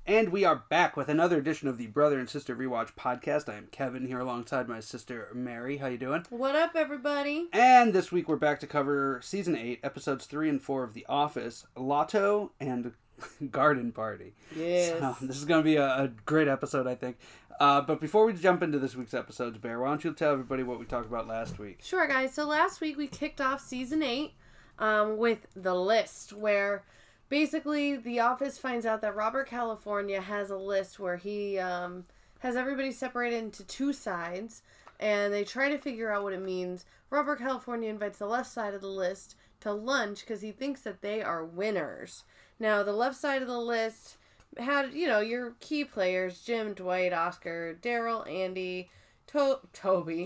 And we are back with another edition of the Brother and Sister Rewatch podcast. I am Kevin here alongside my sister Mary. How you doing? What up, everybody? And this week we're back to cover Season 8, Episodes 3 and 4 of The Office, Lotto and Garden Party. Yes. So, this is going to be a great episode, I think. But before we jump into this week's episodes, Bear, why don't you tell everybody what we talked about last week? Sure, guys. So last week we kicked off Season 8 with The List, where basically The Office finds out that Robert California has a list where he has everybody separated into two sides, and they try to figure out what it means. Robert California invites the left side of the list to lunch because he thinks that they are winners. Now, the left side of the list had, your key players, Jim, Dwight, Oscar, Daryl, Andy, Toby,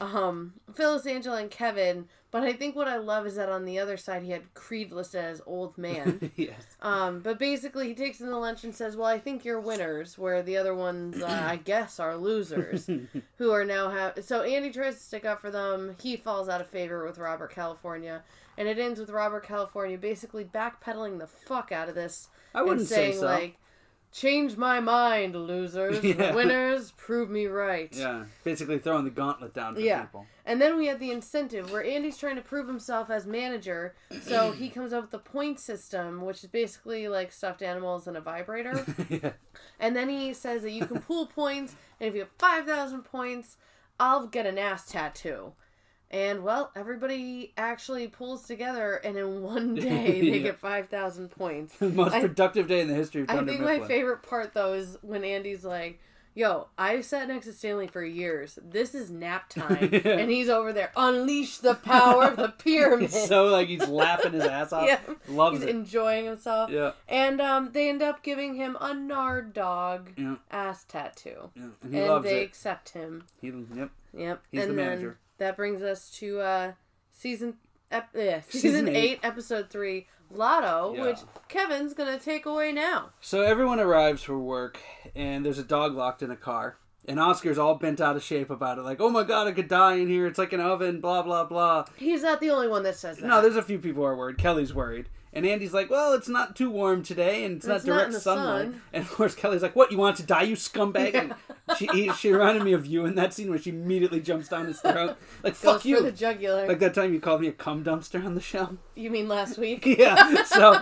Phyllis, Angela, and Kevin. But I think what I love is that on the other side, he had Creed listed as old man. Yes. But basically, he takes them to lunch and says, well, I think you're winners, where the other ones, I guess, are losers, who are now So Andy tries to stick up for them. He falls out of favor with Robert California. And it ends with Robert California basically backpedaling the fuck out of this. I wouldn't say so. Like, change my mind, losers. Yeah. The winners, prove me right. Yeah, basically throwing the gauntlet down for people. And then we had the incentive where Andy's trying to prove himself as manager, so he comes up with the point system, which is basically like stuffed animals and a vibrator. Yeah. And then he says that you can pool points, and if you have 5,000 points, I'll get an ass tattoo. And, well, everybody actually pulls together, and in one day, they get 5,000 points. The most productive day in the history of Dunder Mifflin. My favorite part, though, is when Andy's like, yo, I've sat next to Stanley for years. This is nap time. Yeah. And he's over there, unleash the power of the pyramid. So, he's laughing his ass off. Yeah. Loves he's it. enjoying himself. Yeah. And they end up giving him a Nard dog ass tattue. Yeah. And he loves they it. accept him. Yep. He's and the manager. That brings us to season 8, episode 3, Lotto, which Kevin's going to take away now. So everyone arrives for work, and there's a dog locked in a car. And Oscar's all bent out of shape about it. Like, oh my god, I could die in here. It's like an oven, blah, blah, blah. He's not the only one that says that. No, there's a few people who are worried. Kelly's worried. And Andy's like, well, it's not too warm today, and it's not direct sunlight. Sun. And of course, Kelly's like, what, you want to die, you scumbag? Yeah. And she reminded me of you in that scene where she immediately jumps down his throat. Like, fuck you. For the jugular. Like that time you called me a cum dumpster on the show. You mean last week? Yeah. So,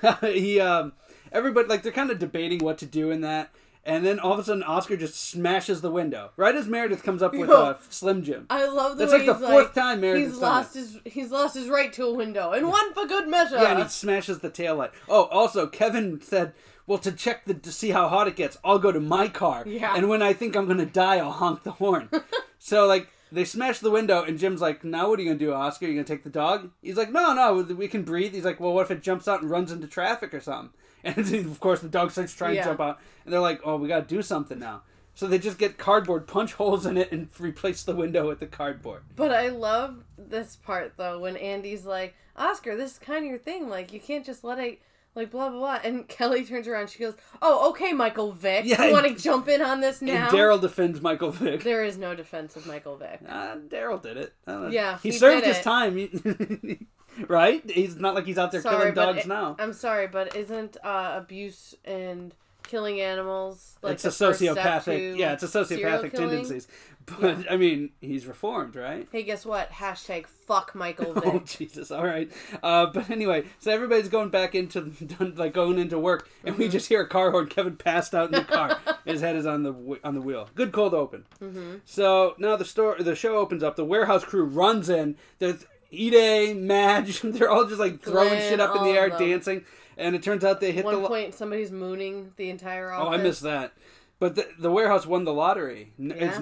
everybody, they're kind of debating what to do in that. And then all of a sudden, Oscar just smashes the window. Right as Meredith comes up with Slim Jim. I love the That's way the fourth time Meredith's he's lost his right to a window. And one for good measure. Yeah, and he smashes the taillight. Oh, also, Kevin said, well, to check to see how hot it gets, I'll go to my car. Yeah. And when I think I'm going to die, I'll honk the horn. So, they smash the window, and Jim's like, now what are you going to do, Oscar? You going to take the dog? He's like, no, we can breathe. He's like, well, what if it jumps out and runs into traffic or something? And of course, the dog starts trying to jump out. And they're like, oh, we got to do something now. So they just get cardboard, punch holes in it, and replace the window with the cardboard. But I love this part, though, when Andy's like, Oscar, this is kind of your thing. You can't just let it, blah, blah, blah. And Kelly turns around. She goes, oh, okay, Michael Vick. Yeah, you want to jump in on this now? And Daryl defends Michael Vick. There is no defense of Michael Vick. Daryl did it. Yeah, he served his time. Right? He's not like he's out there killing dogs now. I'm sorry, but isn't abuse and killing animals it's a sociopathic? Yeah, it's a sociopathic tendencies. But I mean, he's reformed, right? Hey, guess what? # fuck Michael Vick. Oh Jesus! All right. But anyway, so everybody's going back into going into work, and we just hear a car horn. Kevin passed out in the car. His head is on the wheel. Good cold open. Mm-hmm. So now the show opens up. The warehouse crew runs in. There's Ide, Madge, they're all just throwing shit up in the air, dancing, and it turns out they hit One point, somebody's mooning the entire office. Oh, I missed that. But the warehouse won the lottery. It's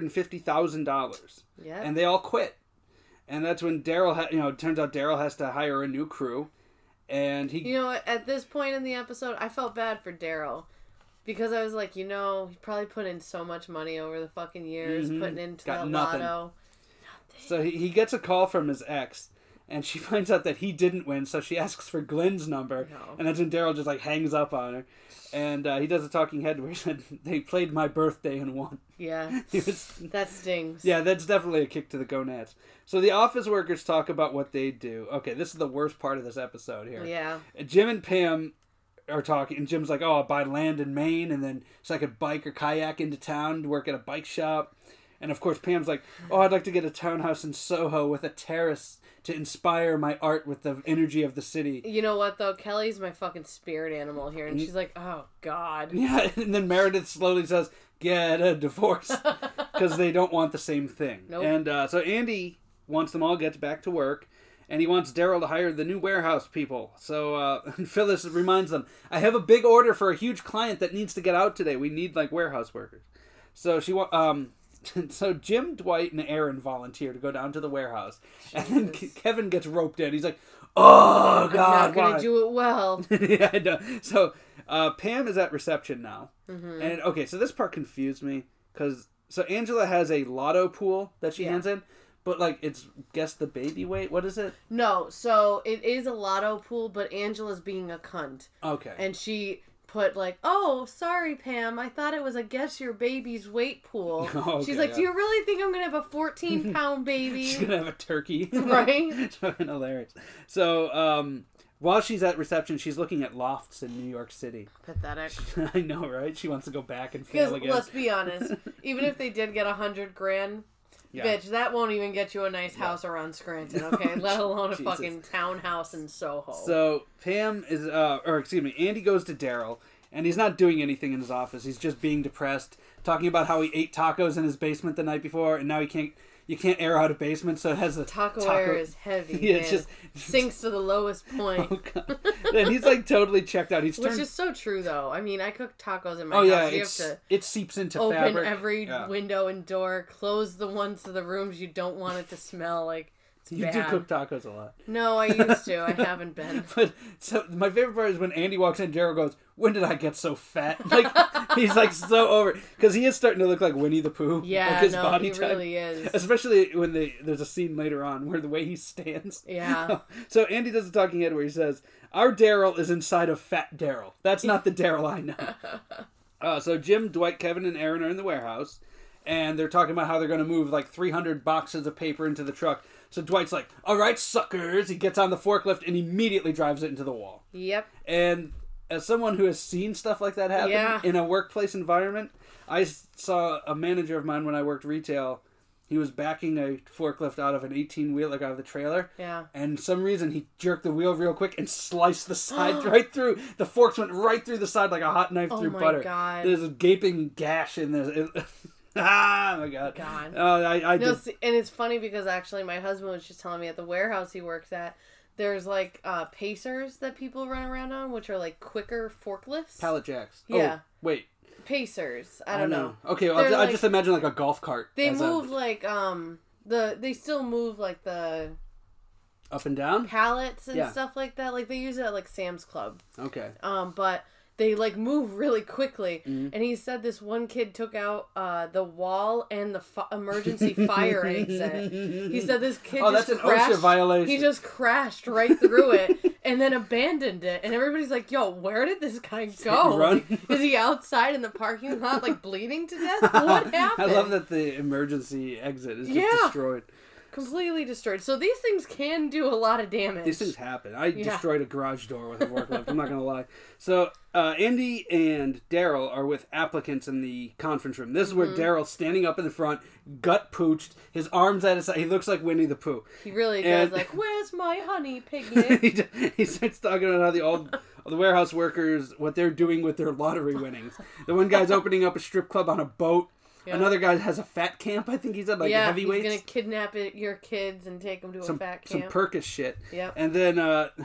$950,000. Yeah. And they all quit. And that's when Daryl, it turns out Daryl has to hire a new crew, and he. At this point in the episode, I felt bad for Daryl. Because I was like, he probably put in so much money over the fucking years, putting into that lotto. So he gets a call from his ex, and she finds out that he didn't win, so she asks for Glenn's number, and that's when Daryl just hangs up on her. And he does a talking head where he said, they played my birthday and won. Yeah, that stings. Yeah, that's definitely a kick to the gonads. So the office workers talk about what they do. Okay, this is the worst part of this episode here. Yeah. Jim and Pam are talking, and Jim's like, "Oh, I'll buy land in Maine, and then so I could bike or kayak into town to work at a bike shop." And of course, Pam's like, "Oh, I'd like to get a townhouse in Soho with a terrace to inspire my art with the energy of the city." You know what, though? Kelly's my fucking spirit animal here, and she's like, "Oh, God." Yeah, and then Meredith slowly says, "Get a divorce," because they don't want the same thing. Nope. And so Andy wants them all to get back to work, and he wants Daryl to hire the new warehouse people. So Phyllis reminds them, "I have a big order for a huge client that needs to get out today. We need like warehouse workers." So so Jim, Dwight, and Aaron volunteer to go down to the warehouse, and then Kevin gets roped in. He's like, "Oh God, I'm not gonna do it well." Yeah, I know. So Pam is at reception now, and okay, so this part confused me because Angela has a lotto pool that she hands in, but like it's guess the baby weight. What is it? No, so it is a lotto pool, but Angela's being a cunt. Okay, And she put like, "Oh, sorry, Pam. I thought it was a guess your baby's weight pool." Okay, She's like, "Do you really think I'm gonna have a 14-pound baby?" She's gonna have a turkey, Right? It's fucking hilarious. So while she's at reception, she's looking at lofts in New York City. Pathetic. I know, right? She wants to go back and fail Because again. let's be honest, even if they did get $100,000, bitch, that won't even get you a nice house around Scranton, okay? Let alone a Jesus. fucking townhouse in Soho. So Pam is, Andy goes to Daryl, and he's not doing anything in his office. He's just being depressed, talking about how he ate tacos in his basement the night before, and now you can't air out a basement, so it has a taco air is heavy. Yeah, man. it's just sinks to the lowest point. Oh, God. And he's like totally checked out. He's Which turned... is so true, though. I mean, I cook tacos in my Oh house. yeah, You have to it seeps into open fabric. every window and door, close the ones to the rooms you don't want it to smell like. You bad. do cook tacos a lot. No, I used to. I haven't been. But so my favorite part is when Andy walks in, Daryl goes, "When did I get so fat?" Like he's like so over because he is starting to look like Winnie the Pooh. Yeah, like his no, body he type. really is. Especially when there's a scene later on where the way he stands. Yeah. So Andy does the talking head where he says, "Our Daryl is inside of Fat Daryl. That's not the Daryl I know." So Jim, Dwight, Kevin, and Aaron are in the warehouse, and they're talking about how they're going to move like 300 boxes of paper into the truck. So Dwight's like, "All right, suckers." He gets on the forklift and immediately drives it into the wall. Yep. And as someone who has seen stuff like that happen in a workplace environment, I saw a manager of mine when I worked retail. He was backing a forklift out of an 18-wheeler, like out of the trailer. Yeah. And some reason he jerked the wheel real quick and sliced the side right through. The forks went right through the side like a hot knife through butter. Oh my God. There's a gaping gash in there. Ah, my God. I No, did. see, and it's funny because actually my husband was just telling me at the warehouse he works at, there's like pacers that people run around on, which are like quicker forklifts. Pallet jacks. Yeah. Oh, wait. Pacers. I don't know. Okay, well, I just imagine like a golf cart. They move like they still move like the up and down pallets and stuff like that. Like they use it at like Sam's Club. Okay. But they like move really quickly. Mm-hmm. And he said this one kid took out the wall and the emergency fire exit. He said this kid that's an OSHA violation. He just crashed right through it and then abandoned it. And everybody's like, "Yo, where did this guy go? Run? Is he outside in the parking lot like bleeding to death? What happened?" I love that the emergency exit is just destroyed. Completely destroyed. So these things can do a lot of damage. These things happen. I destroyed a garage door with a forklift. I'm not going to lie. So Andy and Daryl are with applicants in the conference room. This is where Daryl's standing up in the front, gut pooched, his arms at his side. He looks like Winnie the Pooh. He really does. Like, "Where's my honey, piglet?" he starts talking about how the warehouse workers, what they're doing with their lottery winnings. The one guy's opening up a strip club on a boat. Yep. Another guy has a fat camp, I think he said, like heavyweights. He's going to kidnap your kids and take them to a fat camp. Some Perkish shit. Yep. And then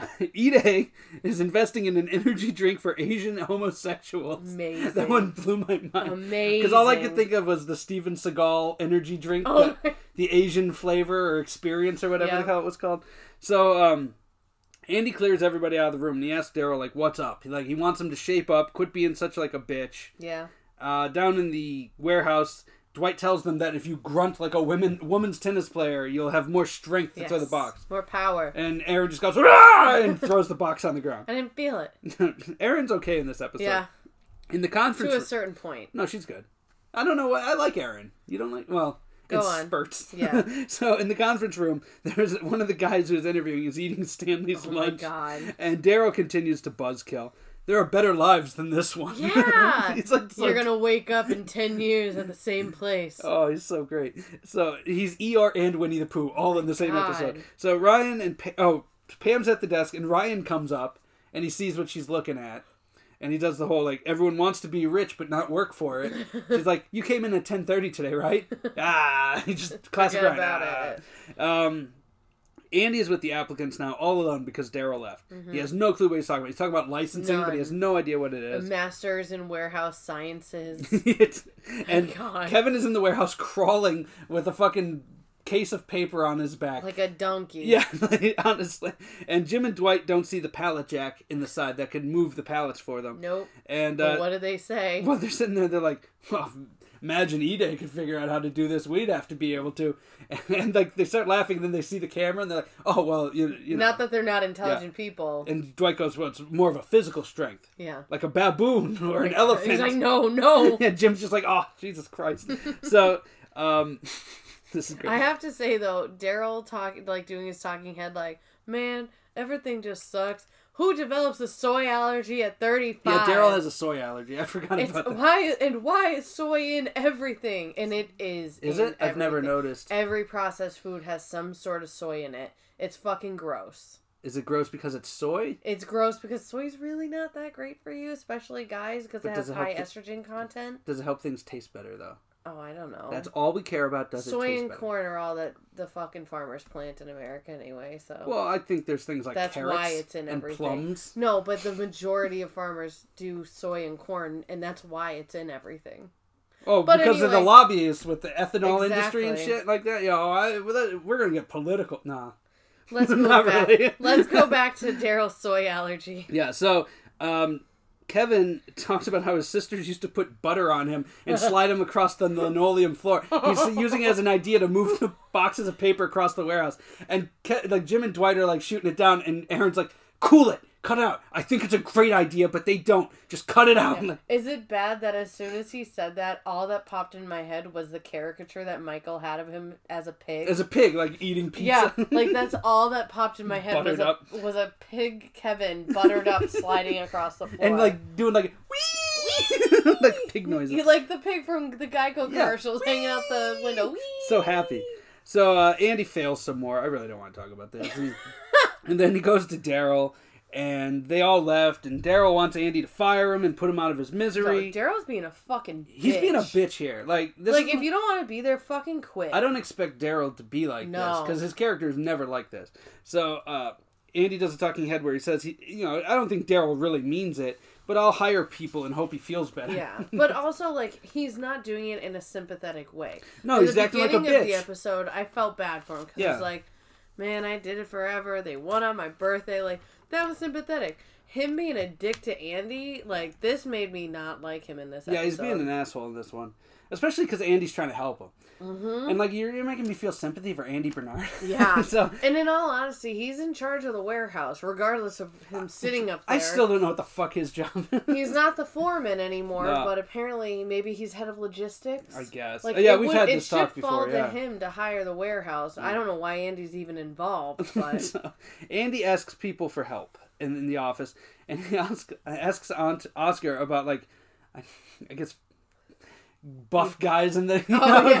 Ide is investing in an energy drink for Asian homosexuals. Amazing. That one blew my mind. Amazing. Because all I could think of was the Steven Seagal energy drink, the Asian flavor or experience or whatever the hell it was called. So Andy clears everybody out of the room and he asks Daryl, like, what's up? He wants him to shape up, quit being such like a bitch. Yeah. Down in the warehouse, Dwight tells them that if you grunt like a woman's tennis player, you'll have more strength to throw the box. More power. And Aaron just goes, "Rah!" and throws the box on the ground. I didn't feel it. Aaron's okay in this episode. Yeah. In the conference to a certain point. No, she's good. I don't know what I like Aaron. You don't like? Well, Go on. Spurts. Yeah. So in the conference room, there's one of the guys who's interviewing is eating Stanley's lunch. Oh my God. And Daryl continues to buzzkill. there are better lives than this one. Yeah. He's like, you're going to wake up in 10 years at the same place. Oh, he's so great. So he's ER and Winnie the Pooh all in the same episode. So Ryan and Pam's at the desk, and Ryan comes up, and he sees what she's looking at. And he does the whole, like, everyone wants to be rich but not work for it. She's like, you came in at 10:30 today, right? He just classic Ryan. About it. Andy is with the applicants now, all alone, because Daryl left. Mm-hmm. He has no clue what he's talking about. He's talking about licensing, but he has no idea what it is. A master's in warehouse sciences. And Kevin is in the warehouse crawling with a fucking case of paper on his back. Like a donkey. Yeah, honestly. And Jim and Dwight don't see the pallet jack in the side that could move the pallets for them. Nope. And what do they say? Well, they're sitting there, they're like, well, imagine E-Day could figure out how to do this. We'd have to be able to. And like they start laughing, and then they see the camera, and they're like, oh, well, you know. Not that they're not intelligent people. And Dwight goes, well, it's more of a physical strength. Yeah. Like a baboon or an elephant. He's like, no. And Jim's just like, oh, Jesus Christ. So, this is great. I have to say, though, Daryl doing his talking head like, man, everything just sucks. Who develops a soy allergy at 35? Yeah, Daryl has a soy allergy. I forgot about that. Why is soy in everything? And it is. Is it? I've never noticed. Every processed food has some sort of soy in it. It's fucking gross. Is it gross because it's soy? It's gross because soy's really not that great for you, especially guys, because it has high estrogen content. Does it help things taste better, though? Oh, I don't know. That's all we care about. Does it taste better? Soy and corn are all that the fucking farmers plant in America anyway, so... Well, I think there's things like that's carrots why it's in and everything. plums. No, but the majority of farmers do soy and corn, and that's why it's in everything. Oh, but because of the lobbyists with the ethanol industry and shit like that? We're going to get political. Nah. Let's go back. Really. Let's go back to Daryl's soy allergy. Yeah, so... Kevin talks about how his sisters used to put butter on him and slide him across the linoleum floor. He's using it as an idea to move the boxes of paper across the warehouse. And Jim and Dwight are like shooting it down, and Aaron's like, cool it. Cut it out. I think it's a great idea, but they don't. Just cut it out. Yeah. Is it bad that as soon as he said that, all that popped in my head was the caricature that Michael had of him as a pig? As a pig, like eating pizza. Yeah, like that's all that popped in my head was a pig Kevin buttered up sliding across the floor. And like doing like wee! Like pig noises. You like the pig from the Geico commercials hanging out the window. Wee! So happy. So Andy fails some more. I really don't want to talk about this. And then he goes to Daryl. And they all left, and Daryl wants Andy to fire him and put him out of his misery. No, Daryl's being a fucking bitch. He's being a bitch here. Like, if you don't want to be there, fucking quit. I don't expect Daryl to be like this, because his character is never like this. So, Andy does a talking head where he says, I don't think Daryl really means it, but I'll hire people and hope he feels better. Yeah, but also, like, he's not doing it in a sympathetic way. No, he's acting like a bitch. At the beginning of the episode, I felt bad for him, because he's like, man, I did it forever, they won on my birthday, like... That was sympathetic. Him being a dick to Andy, like, this made me not like him in this episode. Yeah, he's being an asshole in this one. Especially because Andy's trying to help him. Mm-hmm. And, like, you're making me feel sympathy for Andy Bernard. Yeah. And in all honesty, he's in charge of the warehouse, regardless of him sitting up there. I still don't know what the fuck his job is. He's not the foreman anymore, but apparently maybe he's head of logistics. I guess. Like, we've had this talk before. It should fall to him to hire the warehouse. I don't know why Andy's even involved, but... So, Andy asks people for help in the office, and he asks Aunt Oscar about, like, I guess... buff guys in the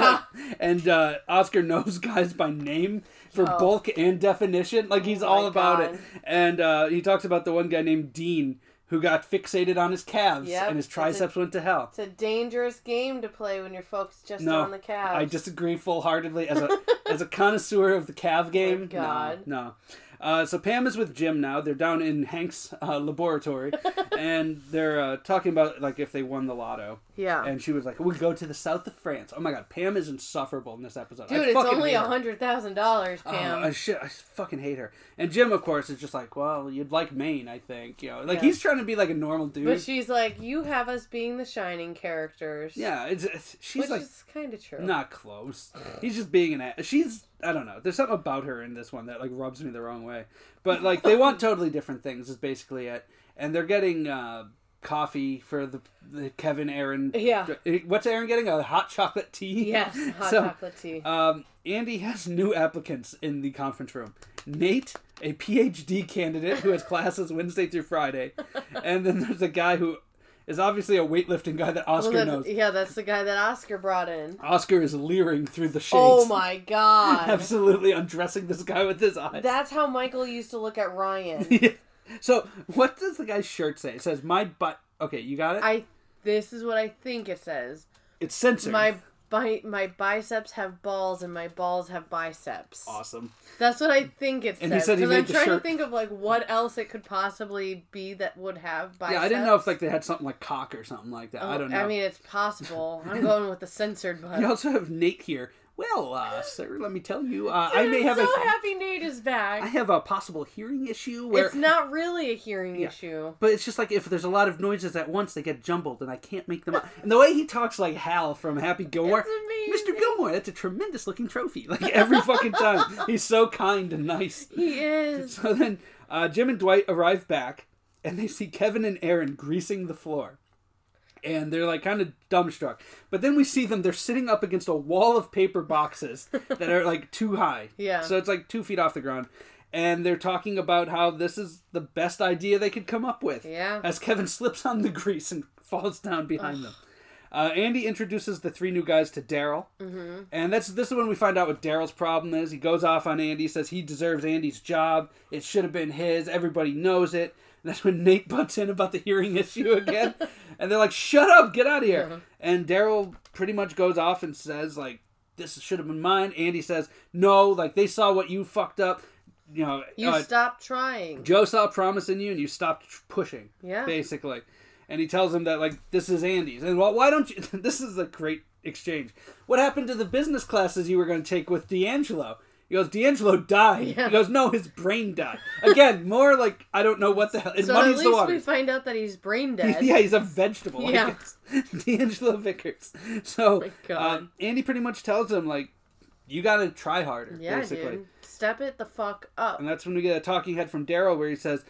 and Oscar knows guys by name for bulk and definition, like he's all about it. And he talks about the one guy named Dean who got fixated on his calves and his triceps went to hell. It's a dangerous game to play when you're focused just on the calves. I disagree full-heartedly as a connoisseur of the calf game. Oh, God. No. So Pam is with Jim now. They're down in Hank's laboratory, and they're talking about, like, if they won the lotto. Yeah. And she was like, we go to the south of France. Oh my God, Pam is insufferable in this episode. Dude, it's only $100,000, Pam. Shit, I fucking hate her. And Jim, of course, is just like, well, you'd like Maine, I think. He's trying to be like a normal dude. But she's like, you have us being the shining characters. Yeah, she's which like... Which is kind of true. Not close. He's just being she's... I don't know. There's something about her in this one that, like, rubs me the wrong way. But, like, they want totally different things is basically it. And they're getting coffee for the Kevin, Aaron... Yeah. What's Aaron getting? A hot chocolate tea? Yes, chocolate tea. Andy has new applicants in the conference room. Nate, a PhD candidate who has classes Wednesday through Friday. And then there's a guy who is obviously a weightlifting guy that Oscar knows. Yeah, that's the guy that Oscar brought in. Oscar is leering through the shades. Oh my god. Absolutely undressing this guy with his eyes. That's how Michael used to look at Ryan. Yeah. So, what does the guy's shirt say? It says, my butt... Okay, you got it? This is what I think it says. It's censored. My biceps have balls and my balls have biceps. Awesome. That's what I think it says. And he said he made I'm the trying shirt... to think of like what else it could possibly be that would have biceps. Yeah, I didn't know if like they had something like cock or something like that. I don't know. I mean, it's possible. I'm going with the censored butt. You also have Nate here. Well, sir, let me tell you, I may have happy Nate is back. I have a possible hearing issue where... It's not really a hearing issue. But it's just like if there's a lot of noises at once, they get jumbled and I can't make them out. And the way he talks like Hal from Happy Gilmore... Mr. Gilmore, that's a tremendous looking trophy. Like every fucking time. He's so kind and nice. He is. So then Jim and Dwight arrive back and they see Kevin and Aaron greasing the floor. And they're like kind of dumbstruck. But then we see them, they're sitting up against a wall of paper boxes that are like too high. Yeah. So it's like 2 feet off the ground. And they're talking about how this is the best idea they could come up with. Yeah. As Kevin slips on the grease and falls down behind them. Andy introduces the 3 new guys to Daryl. Mm-hmm. And this is when we find out what Daryl's problem is. He goes off on Andy, says he deserves Andy's job. It should have been his. Everybody knows it. And that's when Nate butts in about the hearing issue again. And they're like, shut up, get out of here. Uh-huh. And Daryl pretty much goes off and says, like, this should have been mine. Andy says, no, like, they saw what you fucked up. You stopped trying. Joe stopped promising you and you stopped pushing. Yeah. Basically. And he tells him that, like, this is Andy's. And why don't you... This is a great exchange. What happened to the business classes you were going to take with D'Angelo? He goes, D'Angelo died. Yeah. He goes, no, his brain died. Again, more like, I don't know what the hell. It muddies the water. So at least we find out that he's brain dead. Yeah, he's a vegetable. Yeah. Like D'Angelo Vickers. So, Andy pretty much tells him, like, you got to try harder, basically. Dude. Step it the fuck up. And that's when we get a talking head from Daryl where he says,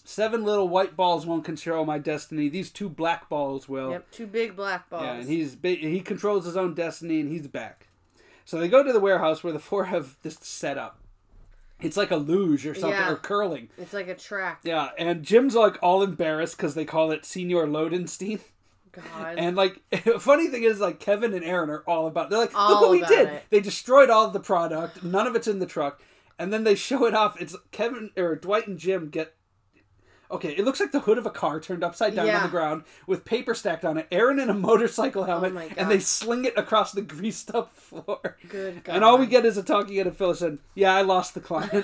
7 little white balls won't control my destiny. These 2 black balls will. Yep, 2 big black balls. Yeah, and he controls his own destiny and he's back. So they go to the warehouse where the 4 have this set up. It's like a luge or something, or curling. It's like a track. Yeah, and Jim's like all embarrassed because they call it Senior Lodenstein. God. And like, funny thing is, like, Kevin and Aaron are all about it. They're like, look what we did. They destroyed all of the product. None of it's in the truck. And then they show it off. It's Dwight and Jim get... Okay, it looks like the hood of a car turned upside down on the ground with paper stacked on it. Aaron in a motorcycle helmet, and they sling it across the greased up floor. Good God. And all we get is a talking head of Phyllis saying, yeah, I lost the client.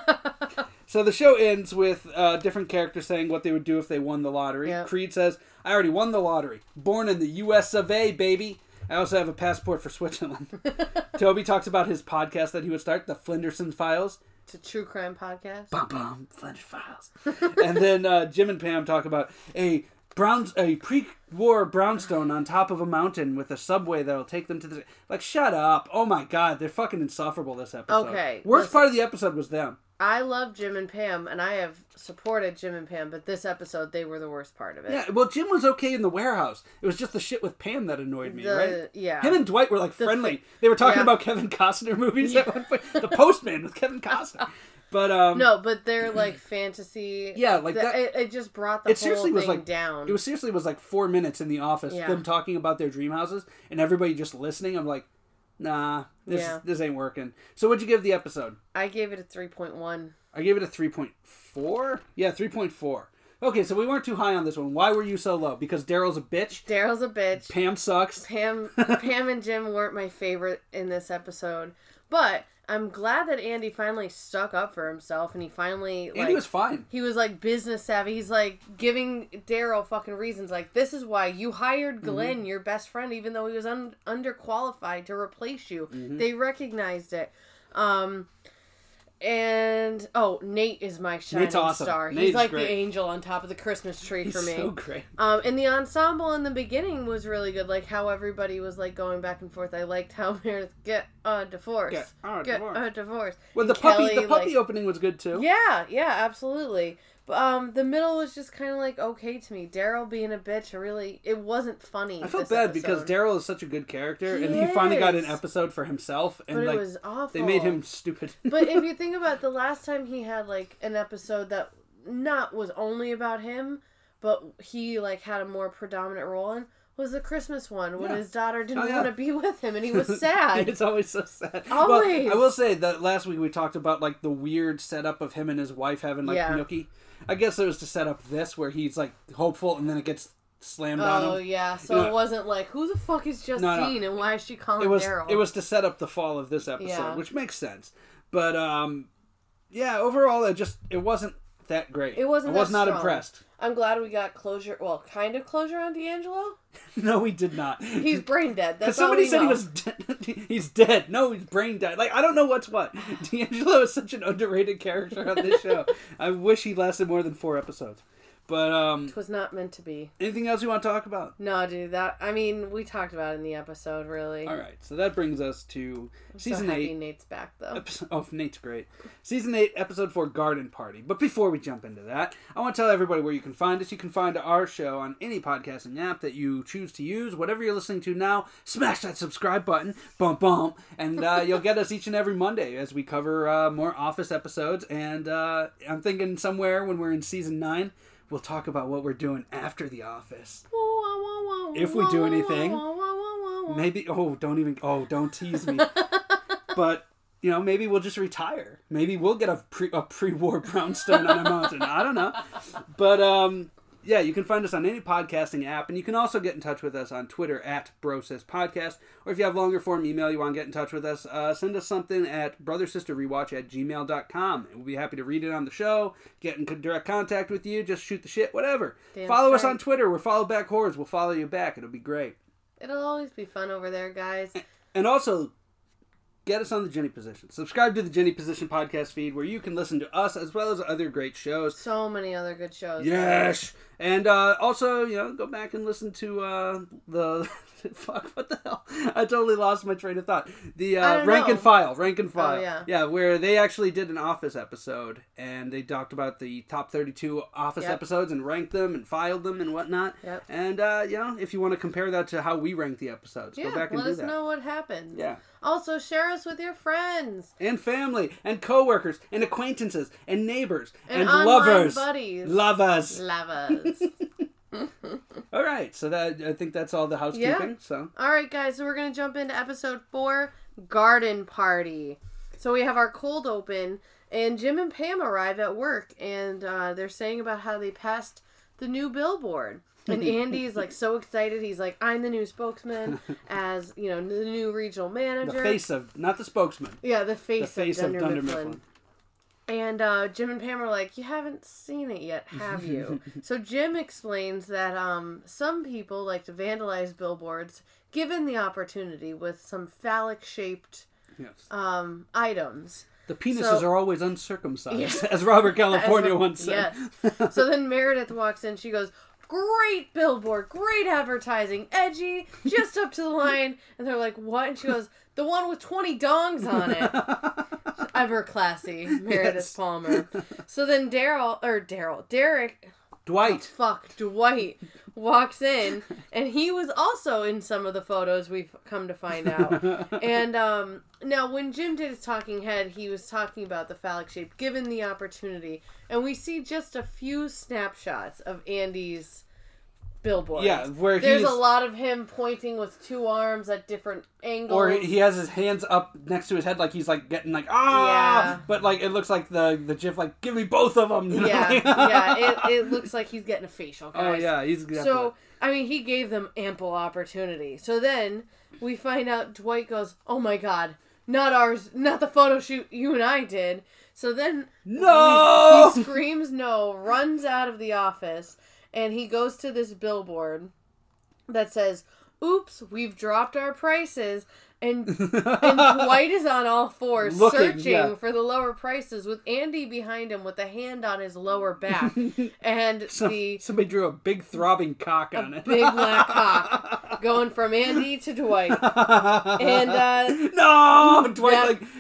So the show ends with different characters saying what they would do if they won the lottery. Yep. Creed says, I already won the lottery. Born in the US of A, baby. I also have a passport for Switzerland. Toby talks about his podcast that he would start, the Flenderson Files. It's a true crime podcast. Bum bum, Flinders Files. And then Jim and Pam talk about a pre-war brownstone on top of a mountain with a subway that'll take them to the... Like, shut up. Oh my God, they're fucking insufferable this episode. Okay. Worst part of the episode was them. I love Jim and Pam, and I have supported Jim and Pam, but this episode, they were the worst part of it. Yeah, well, Jim was okay in the warehouse. It was just the shit with Pam that annoyed me, right? Yeah. Him and Dwight were, like, friendly. They were talking about Kevin Costner movies at one point. The Postman with Kevin Costner. But, no, but they're, like, fantasy... Yeah, like that... It just brought the whole thing was like, down. It was seriously was like 4 minutes in the office, them talking about their dream houses, and everybody just listening. I'm like, nah, this ain't working. So what'd you give the episode? I gave it a 3.1. I gave it a 3.4? Yeah, 3.4. Okay, so we weren't too high on this one. Why were you so low? Because Daryl's a bitch? Daryl's a bitch. Pam sucks. Pam and Jim weren't my favorite in this episode. But I'm glad that Andy finally stuck up for himself and he finally... Andy was fine. He was, like, business savvy. He's, like, giving Daryl fucking reasons. Like, this is why you hired Glenn, your best friend, even though he was underqualified to replace you. Mm-hmm. They recognized it. And Nate is my shining star. He's like great. The angel on top of the Christmas tree for me. So great. And the ensemble in the beginning was really good. Like how everybody was like going back and forth. I liked how Meredith get a divorce. Get a divorce. Well, the puppy opening was good too. Yeah, absolutely. The middle was just kind of like okay to me. Daryl being a bitch, it wasn't funny. I felt bad because Daryl is such a good character, and he finally got an episode for himself, and but it was awful. They made him stupid. But if you think about the last time he had like an episode that was only about him, but he like had a more predominant role in, was the Christmas one when his daughter didn't want to be with him and he was sad. It's always so sad. Always. Well, I will say that last week we talked about like the weird setup of him and his wife having like Nookie. I guess it was to set up this where he's like hopeful and then it gets slammed on him. Oh yeah, so it wasn't like who the fuck is Justine and why is she calling Daryl? It was to set up the fall of this episode, which makes sense. But overall it wasn't that great. It wasn't. I was not impressed. I'm glad we got closure. Well, kind of closure on D'Angelo. No, we did not. He's brain dead. That's somebody all said know. he was dead. He's dead. No, he's brain dead. Like I don't know what's what. D'Angelo is such an underrated character on this show. I wish he lasted more than 4 episodes. But it was not meant to be. Anything else you want to talk about? No, dude. We talked about it in the episode, really. All right, so that brings us to season 8. Nate's back though. Nate's great. Season 8, episode 4, Garden Party. But before we jump into that, I want to tell everybody where you can find us. You can find our show on any podcasting app that you choose to use. Whatever you're listening to now, smash that subscribe button, bump, and you'll get us each and every Monday as we cover more Office episodes. And I'm thinking somewhere when we're in season 9. We'll talk about what we're doing after The Office. If we do anything. Maybe, don't tease me. But, maybe we'll just retire. Maybe we'll get a pre-war brownstone on a mountain. I don't know. But, you can find us on any podcasting app, and you can also get in touch with us on Twitter at BrosisPodcast, or if you have longer form email you want to get in touch with us, send us something at brothersisterrewatch@gmail.com, and we'll be happy to read it on the show, get in direct contact with you, just shoot the shit, whatever. Follow us on Twitter. We're Follow Back Horrors. We'll follow you back. It'll be great. It'll always be fun over there, guys. And also, get us on the Jenny Position. Subscribe to the Jenny Position podcast feed where you can listen to us as well as other great shows. So many other good shows. Yes! And also, go back and listen to the... Fuck, what the hell? I totally lost my train of thought. The Rank and File. Oh, yeah. Yeah, where they actually did an Office episode, and they talked about the top 32 Office episodes and ranked them and filed them and whatnot. Yep. And, if you want to compare that to how we rank the episodes, go back and do that. Let us know what happens. Yeah. Also, share us with your friends. And family, and coworkers, and acquaintances, and neighbors, and lovers. Buddies. Lovers. All right, so I think that's all the housekeeping. Yeah. So all right, guys, so we're gonna jump into episode 4, Garden Party. So we have our cold open, and Jim and Pam arrive at work, and they're saying about how they passed the new billboard. And Andy is like so excited. He's like, I'm the new spokesman, as the new regional manager. The face of, not the spokesman. Yeah, the face of Dunder Mifflin. Mifflin. And Jim and Pam are like, you haven't seen it yet, have you? So Jim explains that some people like to vandalize billboards given the opportunity with some phallic-shaped items. The penises are always uncircumcised, as Robert California once said. Yes. So then Meredith walks in. She goes, great billboard, great advertising, edgy, just up to the line. And they're like, what? And she goes, the one with 20 dongs on it. Ever classy, Meredith Palmer. So then Derek. Dwight walks in, and he was also in some of the photos we've come to find out. And now when Jim did his talking head, he was talking about the phallic shape given the opportunity, and we see just a few snapshots of Andy's billboard. Yeah, where there's a lot of him pointing with 2 arms at different angles. Or he has his hands up next to his head like he's like getting like, ah! Yeah. But like it looks like the GIF like, give me both of them. You know? Yeah, it looks like he's getting a facial, guys. Oh yeah, he's definitely... So, I mean, he gave them ample opportunity. So then we find out Dwight goes, oh my god, not ours, not the photo shoot you and I did. So then no! He screams no, runs out of the office, and he goes to this billboard that says, oops, we've dropped our prices. And Dwight is on all fours searching for the lower prices with Andy behind him with a hand on his lower back. And somebody drew a big throbbing cock on it. Big black cock. Going from Andy to Dwight. And no! Dwight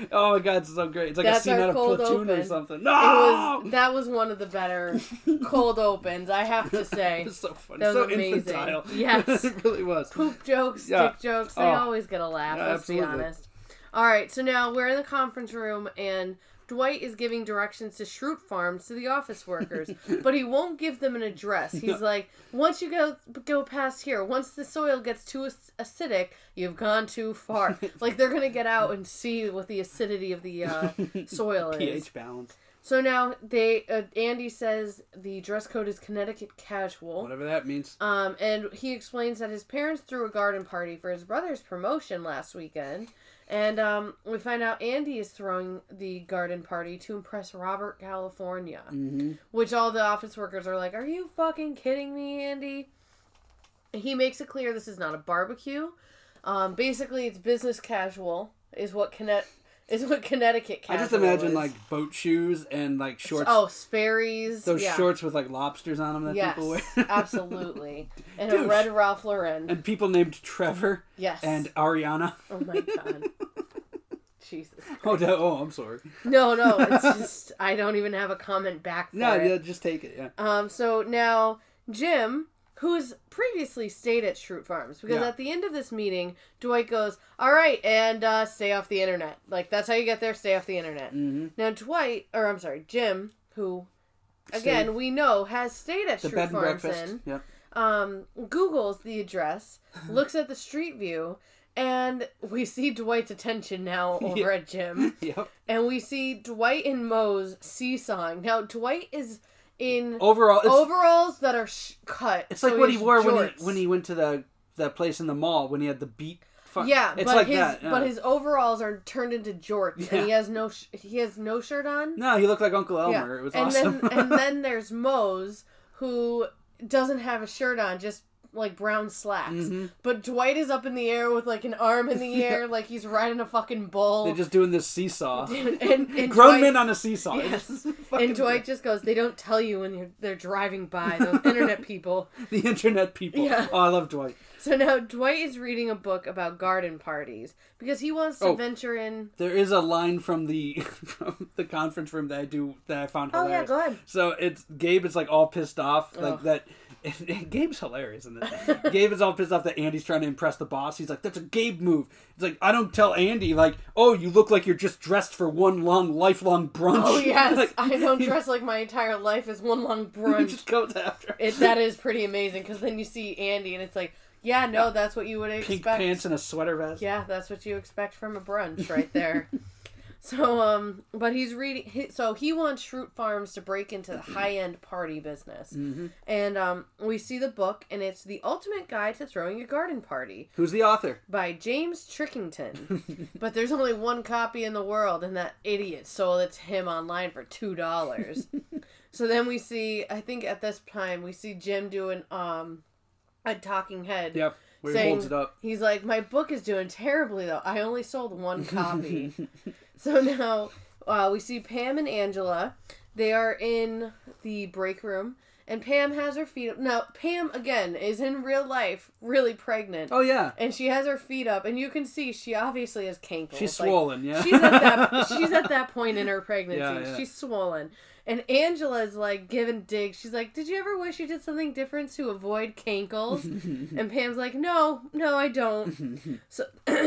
Oh my god, it's so great. It's like That's a scene our out of cold Platoon open. or something. No! That was one of the better cold opens, I have to say. It was so funny. That was So amazing. infantile. Yes. It really was. Poop jokes, Yeah. dick jokes, they Oh. always get a laugh, Yeah, let's absolutely. be honest. Alright, so now we're in the conference room and Dwight is giving directions to Schrute Farms to the office workers, but he won't give them an address. He's like, once you go past here, once the soil gets too acidic, you've gone too far. Like, they're going to get out and see what the acidity of the soil is. pH balance. So now Andy says the dress code is Connecticut casual. Whatever that means. And he explains that his parents threw a garden party for his brother's promotion last weekend. And we find out Andy is throwing the garden party to impress Robert California. Mm-hmm. Which all the office workers are like, are you fucking kidding me, Andy? He makes it clear this is not a barbecue. Basically, it's business casual, is what Connecticut casual I just imagine is. like boat shoes and like shorts. Oh, Sperry's. Those yeah. shorts with like lobsters on them that Yes, people wear. absolutely. And Douche. a red Ralph Lauren. And people named Trevor. Yes. And Ariana. Oh my god. Jesus. I'm sorry. No, it's just, I don't even have a comment back for No, it. yeah, just take it, yeah. So now, Jim, who's previously stayed at Schrute Farms, because Yeah. at the end of this meeting, Dwight goes, all right, and stay off the internet. Like, that's how you get there, stay off the internet. Mm-hmm. Now, Jim, who, again, we know has stayed at The Schrute bed and Farms breakfast. Yep. Googles the address, looks at the street view, and we see Dwight's attention now over at Jim. Yep. And we see Dwight and Mose seesawing. Now, Dwight is in overalls that are cut. It's so like what he wore jorts. when he went to the place in the mall when he had the beat. Yeah, it's but like his that. Yeah. but his overalls are turned into jorts, and he has no shirt on. No, he looked like Uncle Elmer. It was awesome. And then there's Mose, who doesn't have a shirt on, just like brown slacks. Mm-hmm. But Dwight is up in the air with like an arm in the air, like he's riding a fucking bull. They're just doing this seesaw. and Grown Dwight, men on a seesaw. Yes. And Dwight just goes, they don't tell you when they're driving by, those internet people. The internet people. Yeah. Oh, I love Dwight. So now Dwight is reading a book about garden parties because he wants to venture in. There is a line from the conference room that I found hilarious. Oh yeah, go ahead. So it's Gabe is like all pissed off that. Gabe's hilarious, isn't it? Gabe is all pissed off that Andy's trying to impress the boss. He's like, that's a Gabe move. It's like, I don't tell Andy, like, oh, you look like you're just dressed for one lifelong brunch. Oh, yes. Like, I don't dress like my entire life is one long he brunch. just goes after him. That is pretty amazing because then you see Andy and it's like, yeah, no, that's what you would expect. Pink pants and a sweater vest. Yeah, that's what you expect from a brunch right there. So, but he's reading. So he wants Schrute Farms to break into the high-end party business, and we see the book, and it's The Ultimate Guide to Throwing a Garden Party Who's the author? by James Trickington. But there's only one copy in the world, and that idiot sold it to him online for $2. So then we see, I think at this time we see Jim doing a talking head. Yep. Where he saying, holds it up. He's like, my book is doing terribly, though. I only sold one copy. So now we see Pam and Angela. They are in the break room. And Pam has her feet up. Now, Pam, again, is in real life really pregnant. Oh, yeah. And she has her feet up. And you can see she obviously has cankles. She's swollen, yeah. She's at that point in her pregnancy. Yeah. She's swollen. And Angela's like giving digs. She's like, did you ever wish you did something different to avoid cankles? And Pam's like, no, I don't. So,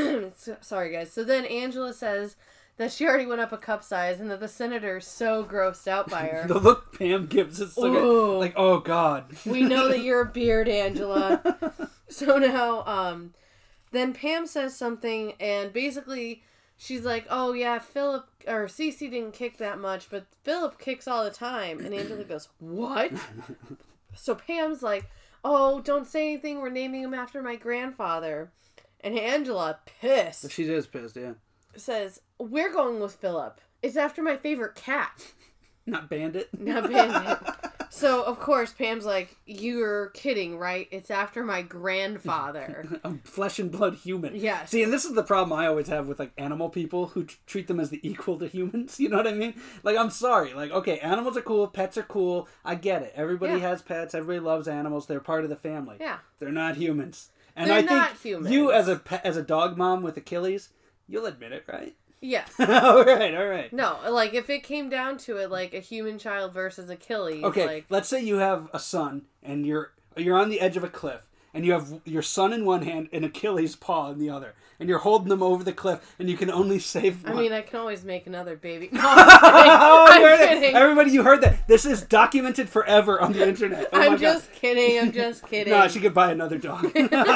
sorry guys. So then Angela says that she already went up a cup size and that the senator's so grossed out by her. The look Pam gives is so good. Like, oh God. We know that you're a beard, Angela. So now, then Pam says something and basically she's like, oh yeah, Philip or Cece didn't kick that much, but Philip kicks all the time. And Angela goes, what? So Pam's like, oh, don't say anything. We're naming him after my grandfather. And Angela, pissed, She is pissed, yeah. says, we're going with Philip. It's after my favorite cat. Not Bandit. Not Bandit. So, of course, Pam's like, you're kidding, right? It's after my grandfather. A flesh and blood human. Yes. See, and this is the problem I always have with, like, animal people who treat them as the equal to humans. You know what I mean? Like, I'm sorry. Like, okay, animals are cool. Pets are cool. I get it. Everybody has pets. Everybody loves animals. They're part of the family. Yeah. They're not humans. And They're I not think humans. you, as a dog mom with Achilles, you'll admit it, right? Yes. All right. No, like, if it came down to it, like, a human child versus Achilles, Okay, like... let's say you have a son, and you're on the edge of a cliff, and you have your son in one hand and Achilles' paw in the other, and you're holding them over the cliff, and you can only save one. I mean, I can always make another baby. No, I'm kidding. Everybody, you heard that. This is documented forever on the internet. Oh I'm just kidding. No, she could buy another dog.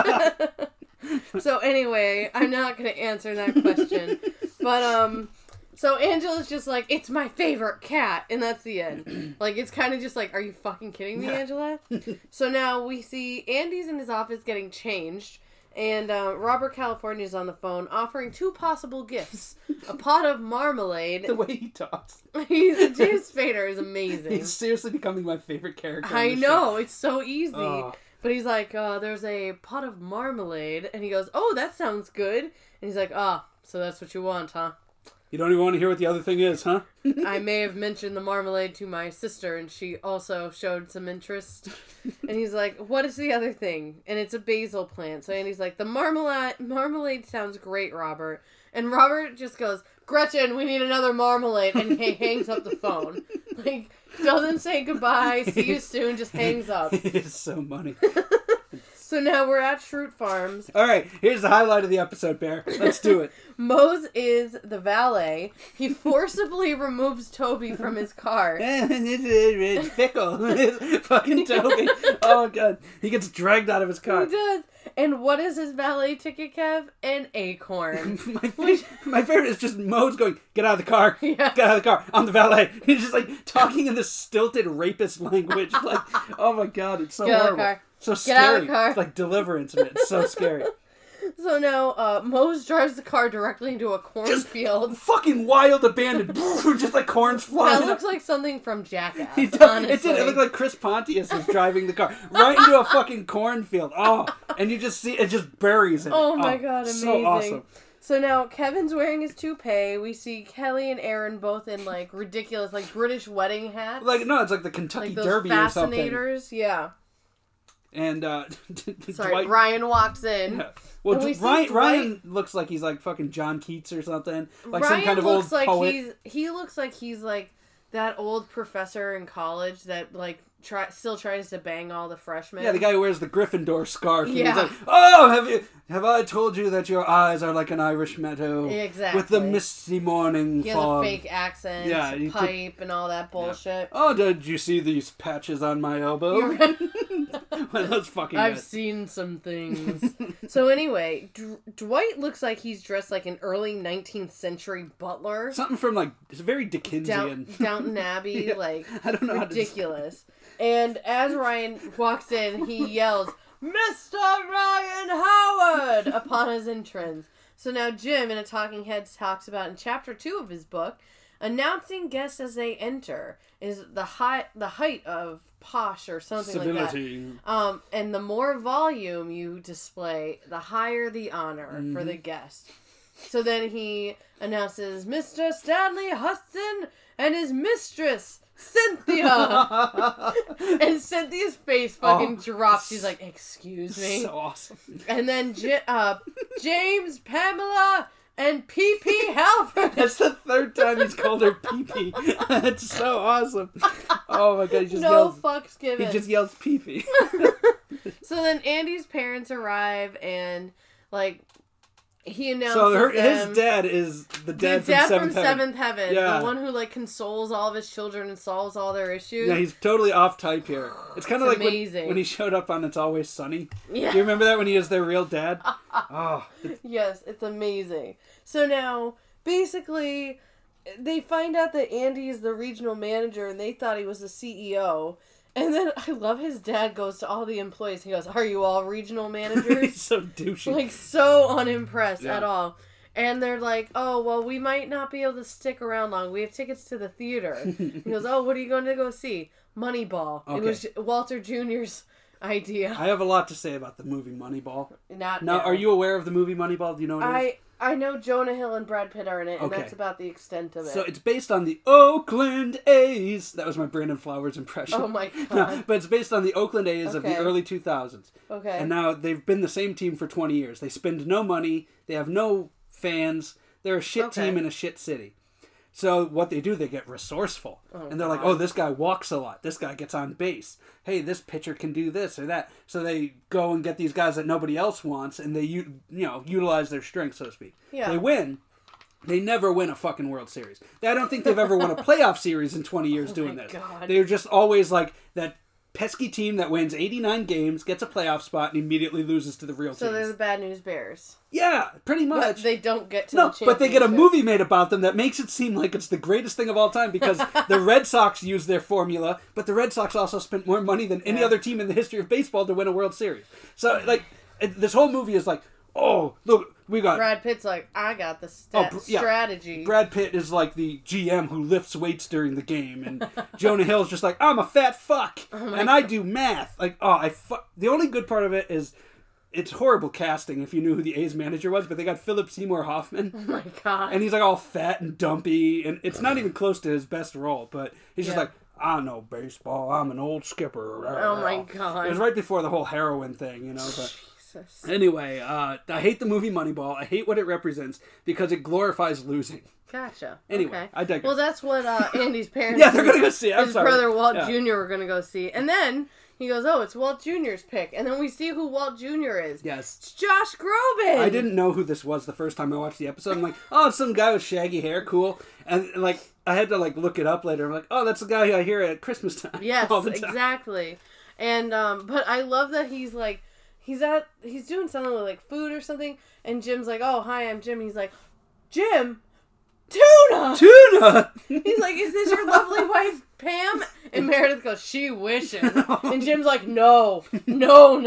So anyway, I'm not going to answer that question. But, so Angela's just like, it's my favorite cat, and that's the end. Like, it's kind of just like, are you fucking kidding me, Angela? So now we see Andy's in his office getting changed, and Robert California's on the phone offering 2 possible gifts. A pot of marmalade. The way he talks. James Spader is amazing. He's seriously becoming my favorite character. I know, it's so easy. Oh. But he's like, there's a pot of marmalade, and he goes, oh, that sounds good. And he's like, so that's what you want, huh? You don't even want to hear what the other thing is, huh? I may have mentioned the marmalade to my sister, and she also showed some interest. And he's like, what is the other thing? And it's a basil plant. So Andy's like, the marmalade sounds great, Robert. And Robert just goes, Gretchen, we need another marmalade. And he hangs up the phone. Like, doesn't say goodbye, see you soon, just hangs up. It's so funny. So now we're at Schrute Farms. All right, here's the highlight of the episode, Bear. Let's do it. Mose is the valet. He forcibly removes Toby from his car. It's fickle. It's fucking Toby. Oh, my God. He gets dragged out of his car. He does. And what is his valet ticket, Kev? An acorn. My favorite is just Mose going, get out of the car. Yeah. Get out of the car. I'm the valet. He's just like talking in this stilted rapist language. Like, oh my God, it's so Get out of horrible. the car. So Get scary. out of the car. It's like Deliverance in it. It's so scary. So now, Mose drives the car directly into a cornfield. Fucking wild abandoned. Just like corns flying. That looks like something from Jackass, It honestly. did. It looked like Chris Pontius was driving the car right into a fucking cornfield. Oh, and you just see it just buries it. Oh my God, amazing. So awesome. So now Kevin's wearing his toupee. We see Kelly and Aaron both in like ridiculous, like British wedding hats. Like, no, it's like the Kentucky like those Derby or something. fascinators, yeah. And Sorry, Ryan walks in. Yeah. Well, And we see Ryan looks like he's like fucking John Keats or something, like Ryan some kind of looks old like poet. he looks like he's like that old professor in college that like still tries to bang all the freshmen. Yeah, the guy who wears the Gryffindor scarf. And Yeah. he's like, oh, have I told you that your eyes are like an Irish meadow? Exactly. With the misty morning He has fog. a fake accent, Yeah, pipe, and all that bullshit. Yeah. Oh, did you see these patches on my elbow? Well, that's fucking I've good. seen some things. So anyway, Dwight looks like he's dressed like an early 19th century butler. Something from like, it's very Dickensian. Downton Abbey, Yeah. like, I don't know ridiculous. And as Ryan walks in, he yells, Mr. Ryan Howard, upon his entrance. So now Jim, in a Talking Heads, talks about in chapter 2 of his book, announcing guests as they enter is the height of posh or something Civility. like that. And the more volume you display, the higher the honor for the guest. So then he announces Mr. Stanley Hudson and his mistress, Cynthia. And Cynthia's face fucking drops. She's like, excuse me. So awesome. And then James, Pamela, and P.P. Halford. That's the third time he's called her Pee-Pee. That's so awesome. Oh my God, he just No yells. fucks given. He just yells Pee-Pee. So then Andy's parents arrive and, like, he announces So them. his dad is the dad from Seventh Heaven. Yeah. The one who, like, consoles all of his children and solves all their issues. Yeah, he's totally off type here. It's kind of It's like amazing. when he showed up on It's Always Sunny. Yeah. Do you remember that when he was their real dad? Oh, Yes, it's amazing. So now, basically, they find out that Andy is the regional manager and they thought he was the CEO. And then I love his dad goes to all the employees. He goes, are you all regional managers? he's so douchey. Like, so unimpressed Yeah. at all. And they're like, oh, well, we might not be able to stick around long. We have tickets to the theater. He goes, oh, what are you going to go see? Moneyball. Okay. It was Walter Jr.'s idea. I have a lot to say about the movie Moneyball. Not Now, now. are you aware of the movie Moneyball? Do you know what it is? I know Jonah Hill and Brad Pitt are in it, and Okay. that's about the extent of it. So it's based on the Oakland A's. That was my Brandon Flowers impression. Oh my No, God. but it's based on the Oakland A's of the Okay. early 2000s. Okay. And now they've been the same team for 20 years. They spend no money. They have no fans. They're a shit team in a shit city. So what they do, they get resourceful. And they're like, oh, this guy walks a lot. This guy gets on base. Hey, this pitcher can do this or that. So they go and get these guys that nobody else wants, and they utilize their strength, so to speak. Yeah. They win. They never win a fucking World Series. I don't think they've ever won a playoff series in 20 years doing this. God. They're just always like that pesky team that wins 89 games, gets a playoff spot, and immediately loses to the real teams. So they're the Bad News Bears. Yeah, pretty much. But they don't get to the championship. But they get a movie made about them that makes it seem like it's the greatest thing of all time because the Red Sox use their formula, but the Red Sox also spent more money than any other team in the history of baseball to win a World Series. So, like, this whole movie is like, oh, look, we got... Brad Pitt's like, I got the strategy. Brad Pitt is like the GM who lifts weights during the game, and Jonah Hill's just like, I'm a fat fuck, and I do math. Like, the only good part of it is it's horrible casting if you knew who the A's manager was, but they got Philip Seymour Hoffman. Oh my God. And he's like all fat and dumpy, and it's not even close to his best role, but he's just like, I know baseball, I'm an old skipper. Oh my God. It was right before the whole heroin thing, but... Anyway, I hate the movie Moneyball. I hate what it represents because it glorifies losing. Gotcha. Anyway, I digress. Well, that's what Andy's parents... they're going to go see it. His brother Walt Jr. were going to go see. And then he goes, oh, it's Walt Jr.'s pick. And then we see who Walt Jr. is. Yes. It's Josh Groban. I didn't know who this was the first time I watched the episode. I'm like, oh, it's some guy with shaggy hair. Cool. And, like, I had to, like, look it up later. I'm like, oh, that's the guy I hear at Christmas time. Yes, all the time. Exactly. And, but I love that he's, like... He's doing something with, like, food or something, and Jim's like, oh, hi, I'm Jim. He's like, Jim? Tuna! Tuna! He's like, is this your lovely wife, Pam? And Meredith goes, she wishes. And Jim's like, no. Tuna!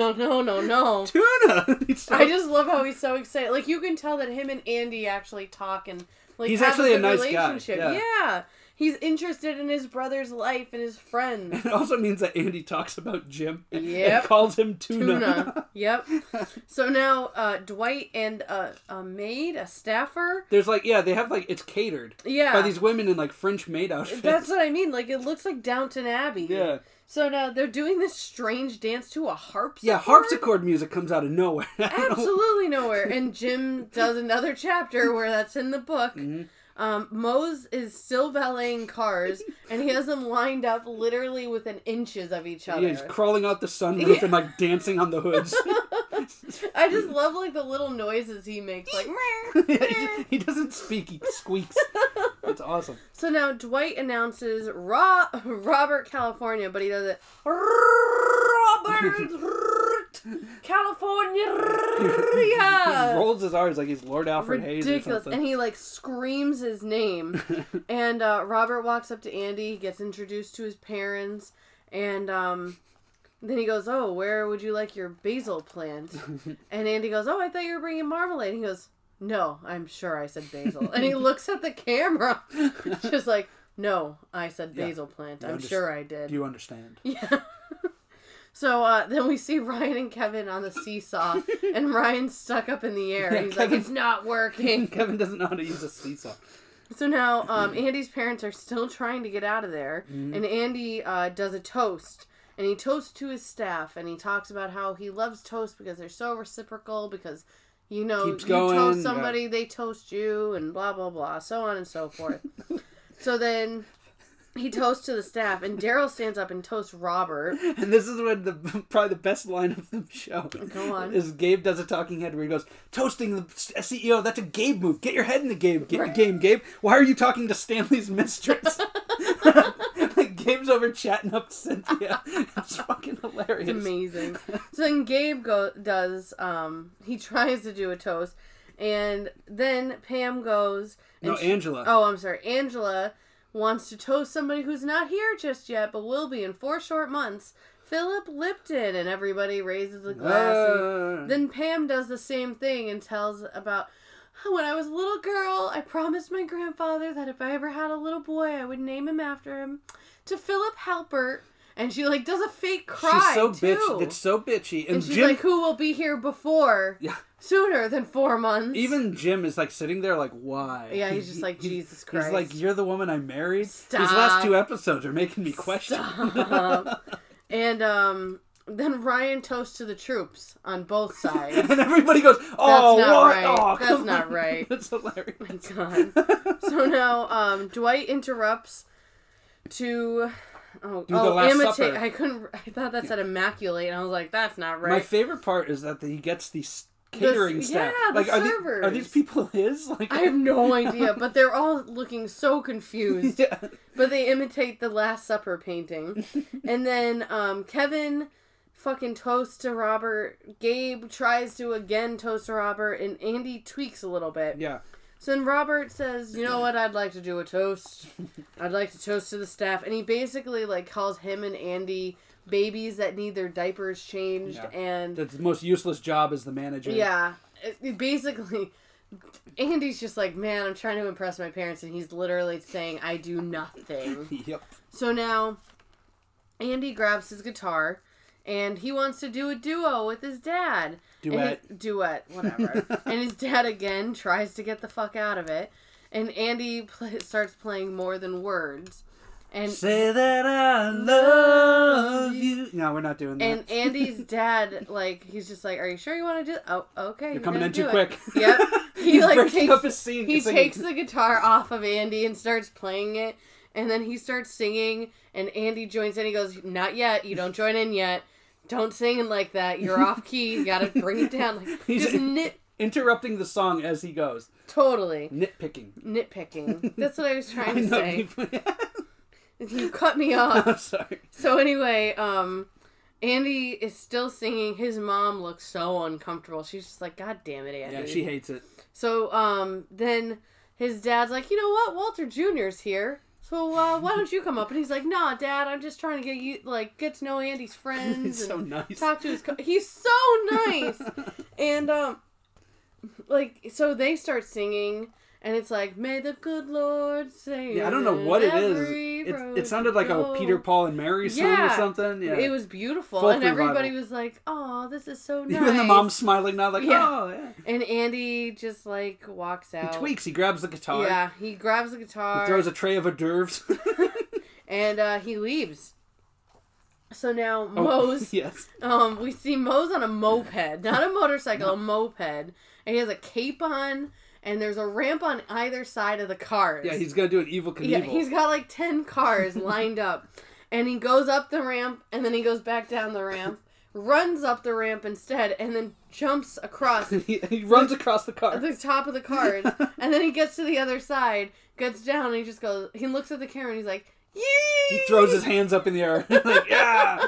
I just love how he's so excited. Like, you can tell that him and Andy actually talk and, like, he's have actually a good a nice relationship. guy. Yeah. He's interested in his brother's life and his friends. And it also means that Andy talks about Jim Yep. and calls him Tuna. Yep. So now Dwight and a maid, a staffer. There's like, they have like, it's catered. Yeah. By these women in like French maid outfits. That's what I mean. Like, it looks like Downton Abbey. Yeah. So now they're doing this strange dance to a harpsichord. Yeah, harpsichord music comes out of nowhere. Absolutely nowhere. And Jim does another chapter where that's in the book. Mm-hmm. Mose is still valeting cars, and he has them lined up literally within inches of each other. Yeah, he's crawling out the sunroof and like dancing on the hoods. I just love like the little noises he makes, like he doesn't speak, he squeaks. It's awesome. So now Dwight announces Robert California, but he does it Robert California. He rolls his R's like he's Lord Alfred Hayes or something. And he like screams his name. And Robert walks up to Andy, gets introduced to his parents, and then he goes, oh, where would you like your basil plant? And Andy goes, oh, I thought you were bringing marmalade. And he goes, no, I'm sure I said basil. And he looks at the camera, just like, no, I said basil plant. I'm sure I did. Do you understand? Yeah. So then we see Ryan and Kevin on the seesaw, and Ryan's stuck up in the air. And he's like, it's not working. Kevin doesn't know how to use a seesaw. So now Andy's parents are still trying to get out of there, and Andy does a toast. And he toasts to his staff, and he talks about how he loves toast because they're so reciprocal, because, you know, you toast somebody, they toast you, and blah, blah, blah, so on and so forth. So then he toasts to the staff, and Daryl stands up and toasts Robert. And this is when probably the best line of the show. Go on. Is Gabe does a talking head where he goes, toasting the CEO, that's a Gabe move. Get your head in the game, Gabe. Why are you talking to Stanley's mistress? Like, Gabe's over chatting up Cynthia. It's fucking hilarious. It's amazing. So then Gabe he tries to do a toast, and then Pam goes... Angela. I'm sorry. Angela wants to toast somebody who's not here just yet, but will be in 4 short months. Philip Lipton, and everybody raises a glass. Then Pam does the same thing and tells about... When I was a little girl, I promised my grandfather that if I ever had a little boy, I would name him after him. To Philip Halpert. And she, like, does a fake cry, She's so too. bitchy. It's so bitchy. And she's like, who will be here before? Yeah. Sooner than 4 months. Even Jim is, like, sitting there like, why? Yeah, he's just like, Jesus Christ. He's like, you're the woman I married? Stop. These last 2 episodes are making me question. And, Then Ryan toasts to the troops on both sides. And everybody goes, "Oh, That's not what? right. Oh, That's not right." That's hilarious. My God. So now, Dwight interrupts to Do the Last imitate. Supper. I thought that said immaculate, and I was like, that's not right. My favorite part is that he gets these catering staff. The like, servers. Are these people his? Like, I have no idea, but they're all looking so confused. Yeah. But they imitate the Last Supper painting. And then Kevin fucking toasts to Robert. Gabe tries to again toast to Robert, and Andy tweaks a little bit. Yeah. So then Robert says, you know what, I'd like to do a toast. I'd like to toast to the staff. And he basically, like, calls him and Andy babies that need their diapers changed. Yeah. And That's the most useless job as the manager. yeah. Basically, Andy's just like, man, I'm trying to impress my parents. And he's literally saying, I do nothing. Yep. So now, Andy grabs his guitar. And he wants to do a duo with his dad. Duet, whatever. And his dad, again, tries to get the fuck out of it. And Andy starts playing More Than Words. And say that I love you. No, we're not doing that. And Andy's dad, like, he's just like, are you sure you want to do it? Oh, okay. You're coming in too quick. Yep. He's like, breaking up his scene. He takes the guitar off of Andy and starts playing it. And then he starts singing. And Andy joins in. He goes, not yet. You don't join in yet. Don't sing like that. You're off key. You gotta bring it down. Like, he's interrupting the song as he goes. Totally. Nitpicking. That's what I was trying to say. You cut me off. I'm sorry. So anyway, Andy is still singing. His mom looks so uncomfortable. She's just like, God damn it, Andy. Yeah, she hates it. So then his dad's like, you know what? Walter Jr.'s here. So why don't you come up? And he's like, nah, Dad, I'm just trying to get to know Andy's friends. He's so nice. Talk to his... He's so nice! And, so they start singing, and it's like, may the good Lord save. Yeah, I don't know what it is. It sounded like a Peter, Paul, and Mary song or something. Yeah. It was beautiful. Folk and everybody revival. was like, oh, this is so nice. Even the mom's smiling now, like, oh, yeah. And Andy just, like, walks out. He tweaks. He grabs the guitar. Yeah, he grabs the guitar. He throws a tray of hors d'oeuvres. And he leaves. So now Mose, yes. We see Mose on a moped, not a motorcycle, a moped, and he has a cape on, and there's a ramp on either side of the cars. Yeah, he's gonna do an Evel Knievel. Yeah, he's got like 10 cars lined up, and he goes up the ramp, and then he goes back down the ramp, runs up the ramp instead, and then jumps across. he runs across the car. The top of the cars, and then he gets to the other side, gets down, and he just goes. He looks at the camera, and he's like, yee! He throws his hands up in the air, like, yeah!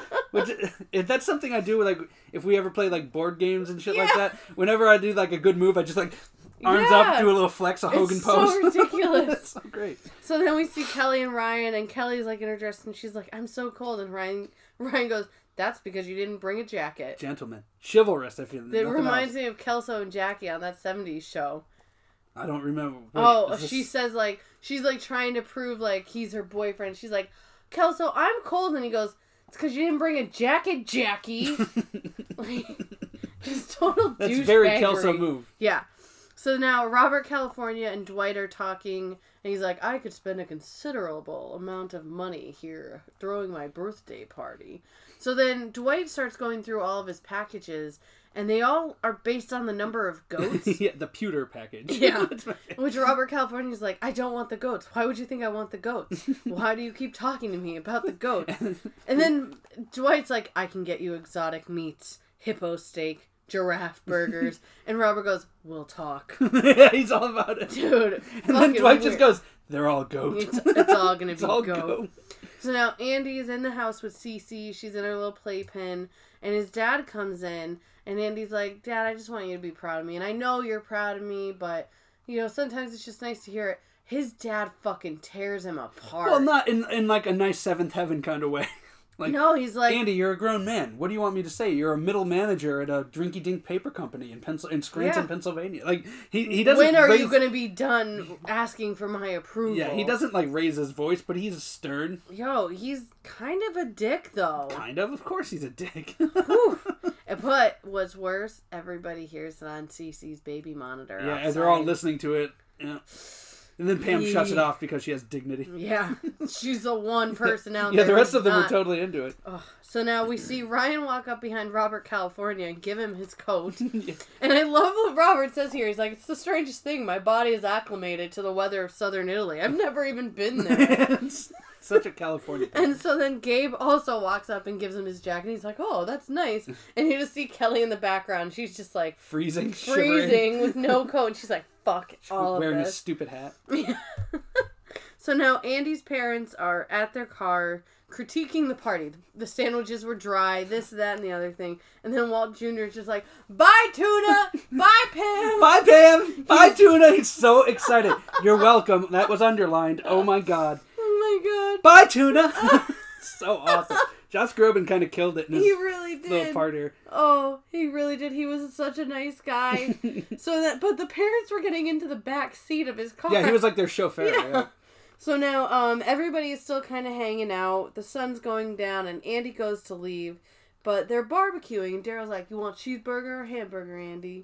That's something I do with, like, if we ever play, like, board games and shit like that. Whenever I do, like, a good move, I just, like, arms up, do a little flex, a Hogan pose. It's so ridiculous. It's so great. So then we see Kelly and Ryan, and Kelly's, like, in her dress, and she's like, I'm so cold, and Ryan goes, that's because you didn't bring a jacket. Gentleman. Chivalrous, if you It reminds me of Kelso and Jackie on that 70s show. I don't remember. Wait, she says, like, she's, like, trying to prove, like, he's her boyfriend. She's like, Kelso, I'm cold. And he goes, it's because you didn't bring a jacket, Jackie. Like, just total douchebaggery. That's very Kelso move. Yeah. So now Robert California and Dwight are talking, and he's like, I could spend a considerable amount of money here throwing my birthday party. So then Dwight starts going through all of his packages, and they all are based on the number of goats. Yeah, the pewter package. Yeah. Which Robert California's like, I don't want the goats. Why would you think I want the goats? Why do you keep talking to me about the goats? And then Dwight's like, I can get you exotic meats, hippo steak, giraffe burgers. And Robert goes, we'll talk. Yeah, he's all about it. Dude. And then Dwight just goes, they're all goat. It's all going to be all goat. So now Andy is in the house with Cece. She's in her little playpen. And his dad comes in. And Andy's like, Dad, I just want you to be proud of me. And I know you're proud of me, but, you know, sometimes it's just nice to hear it. His dad fucking tears him apart. Well, not in like a nice Seventh Heaven kind of way. Like, no, he's like, Andy, you're a grown man. What do you want me to say? You're a middle manager at a drinky-dink paper company in Scranton, Pennsylvania. Like, he doesn't. When are you going to be done asking for my approval? Yeah, he doesn't like raise his voice, but he's stern. Yo, he's kind of a dick, though. Kind of course, he's a dick. But what's worse, everybody hears it on Cece's baby monitor. Yeah, outside. and they're all listening to it. Yeah. And then Pam shuts it off because she has dignity. Yeah. She's the one person out there. Yeah, the rest of them not... were totally into it. Ugh. So now we see Ryan walk up behind Robert California and give him his coat. Yeah. And I love what Robert says here. He's like, it's the strangest thing. My body is acclimated to the weather of southern Italy. I've never even been there. Such a California thing. And so then Gabe also walks up and gives him his jacket. He's like, oh, that's nice. And you just see Kelly in the background. She's just like... Freezing with no coat. She's like, fuck all of this. Wearing a stupid hat. Yeah. So now Andy's parents are at their car critiquing the party. The sandwiches were dry, this, that, and the other thing. And then Walt Jr. is just like, bye, Tuna! Bye, Pam! Bye, Pam! Bye, Tuna! He's so excited. You're welcome. That was underlined. Oh, my God. Oh, my God. Bye, Tuna! So awesome. Josh Groban kind of killed it in his he really did. little part here. Oh, he really did. He was such a nice guy. But the parents were getting into the back seat of his car. Yeah, he was like their chauffeur. Yeah. So now everybody is still kind of hanging out. The sun's going down, and Andy goes to leave. But they're barbecuing, and Daryl's like, you want cheeseburger or hamburger, Andy?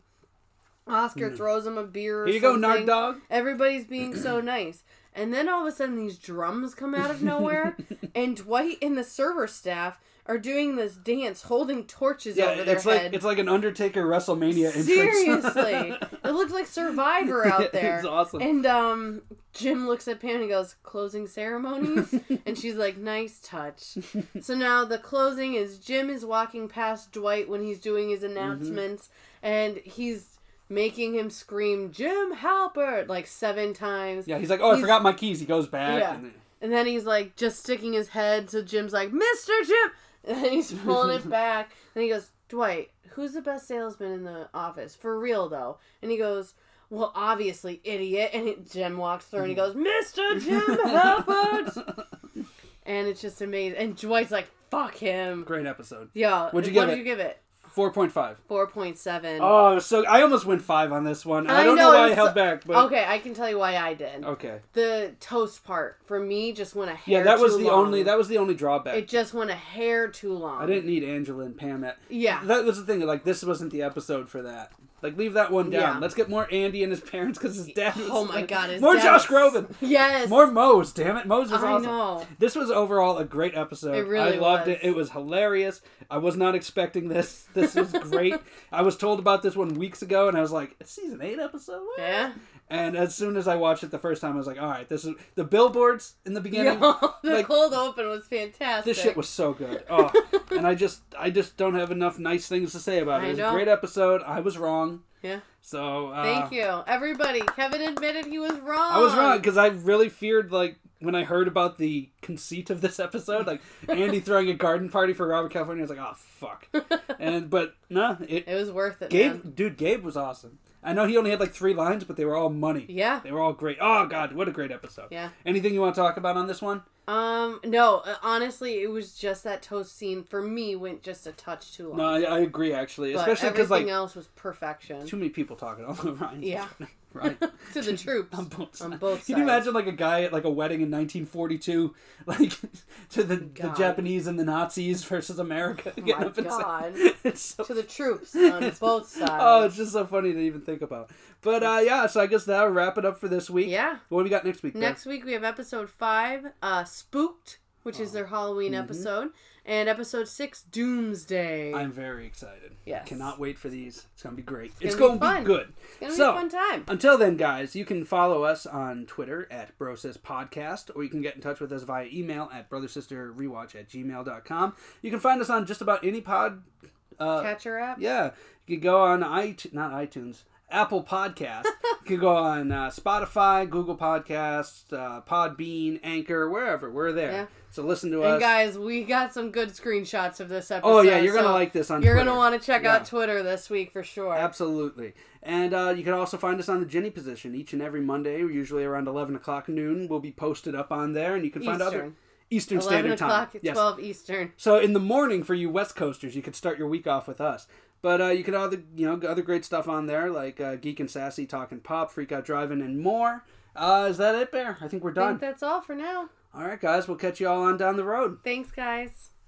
Oscar throws him a beer or Here you something. go, Nard Dog. Everybody's being so nice. And then all of a sudden, these drums come out of nowhere, and Dwight and the server staff are doing this dance, holding torches over their head. It's like an Undertaker WrestleMania entrance. Seriously. It looked like Survivor out there. It's awesome. And Jim looks at Pam and he goes, closing ceremonies? And she's like, nice touch. So now the closing is Jim is walking past Dwight when he's doing his announcements, and he's making him scream, Jim Halpert, like 7 times. Yeah, he's like, I forgot my keys. He goes back. Yeah. And then he's like just sticking his head, so Jim's like, Mr. Jim! And then he's pulling it back. And he goes, Dwight, who's the best salesman in the office? For real, though. And he goes, well, obviously, idiot. And Jim walks through and he goes, Mr. Jim Halpert! And it's just amazing. And Dwight's like, fuck him. Great episode. Yeah. What did you give it? 4.5. 4.7. Oh, so I almost went 5 on this one. I don't know why I held back. But... Okay, I can tell you why I did. Okay. The toast part, for me, just went a hair that was too the long. That was the only drawback. It just went a hair too long. I didn't need Angela and Pam at... Yeah. That was the thing. Like, this wasn't the episode for that. Like, leave that one down. Yeah. Let's get more Andy and his parents, because his dad was... Oh my God, his more dad Josh was... Groban. Yes. More Mose, damn it. Mose was awesome. I know. This was overall a great episode. It really I loved was. it. It was hilarious. I was not expecting this. This was great. I was told about this one weeks ago, and I was like, it's season 8 episode? What? Yeah. And as soon as I watched it the first time, I was like, all right, this is... The billboards in the beginning... The cold open was fantastic. This shit was so good. Oh, and I just don't have enough nice things to say about it. It was a great episode. I was wrong. Yeah. So... Thank you. Everybody, Kevin admitted he was wrong. I was wrong, because I really feared, like, when I heard about the conceit of this episode, like, Andy throwing a garden party for Robert California, I was like, oh, fuck. But, no. It was worth it, Gabe was awesome. I know he only had, like, 3 lines, but they were all money. Yeah. They were all great. Oh, God, what a great episode. Yeah. Anything you want to talk about on this one? No, honestly, it was just that toast scene, for me, went just a touch too long. No, I agree, actually. But especially because, like... everything else was perfection. Too many people talking all over Ryan. Yeah. Right. To the troops. On both sides. sides. Can you imagine, like, a guy at, like, a wedding in 1942, like, to the Japanese and the Nazis versus America? Oh my God. It's so... To the troops on both sides. Oh, it's just so funny to even think about. But, yeah, so I guess that'll wrap it up for this week. Yeah. What do we got next week? Next week we have episode 5, Spooked, which is their Halloween episode, and episode 6, Doomsday. I'm very excited. Yes. Cannot wait for these. It's going to be great. It's going to be good. It's going to be a fun time. Until then, guys, you can follow us on Twitter at BrosisPodcast, or you can get in touch with us via email at brothersisterrewatch@gmail.com. You can find us on just about any catcher app? Yeah. You can go on Apple Podcast. You can go on Spotify, Google Podcasts, Podbean, Anchor, wherever. We're there. Yeah. So listen to us. And guys, we got some good screenshots of this episode. Oh, yeah, you're going to like this on Twitter. You're going to want to check out Twitter this week for sure. Absolutely. And you can also find us on the Ginny Position each and every Monday, usually around 11 o'clock noon. We'll be posted up on there, and you can find other... Eastern Standard Time. 11 o'clock, 12 Eastern. So in the morning for you West Coasters, you could start your week off with us. But you can have other great stuff on there, like Geek and Sassy, Talking Pop, Freak Out Driving, and more. Is that it, Bear? I think we're done. I think that's all for now. All right, guys. We'll catch you all on down the road. Thanks, guys.